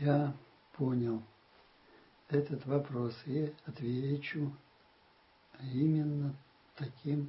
Я понял этот вопрос и отвечу именно таким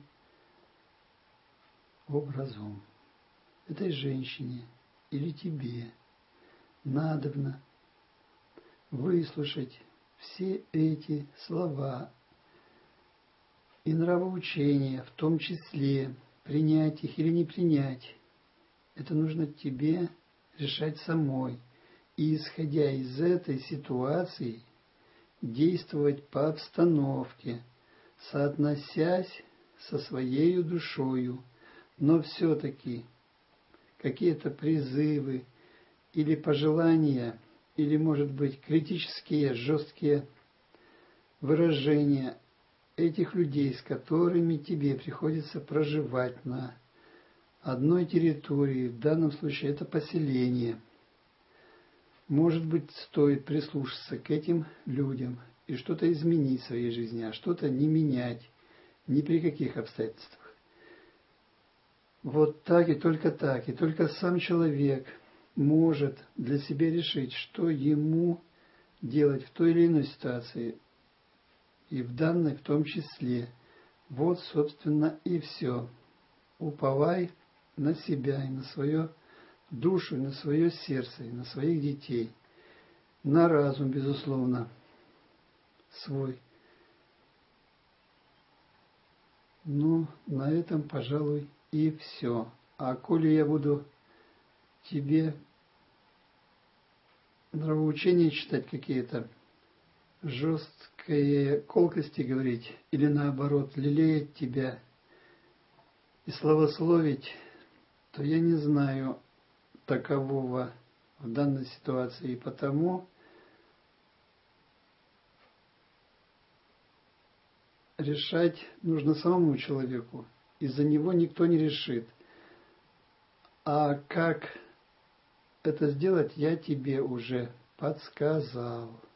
образом. Этой женщине или тебе надобно выслушать все эти слова и нравоучения, в том числе принять их или не принять. Это нужно тебе решать самой. И, исходя из этой ситуации, действовать по обстановке, соотносясь со своей душою, но все-таки какие-то призывы или пожелания, или, может быть, критические, жесткие выражения этих людей, с которыми тебе приходится проживать на одной территории, в данном случае это поселение. Может быть, стоит прислушаться к этим людям и что-то изменить в своей жизни, а что-то не менять ни при каких обстоятельствах. Вот так и только сам человек может для себя решить, что ему делать в той или иной ситуации, и в данной в том числе. Вот, собственно, и все. Уповай на себя и на свою душу, и на свое сердце, и на своих детей, на разум, безусловно, свой. Ну, на этом, пожалуй, и все. А коли я буду тебе нравоучения читать какие-то, жесткие колкости говорить, или наоборот, лелеять тебя и славословить, то я не знаю такового в данной ситуации, и потому решать нужно самому человеку, и за него никто не решит. А как это сделать, я тебе уже подсказал.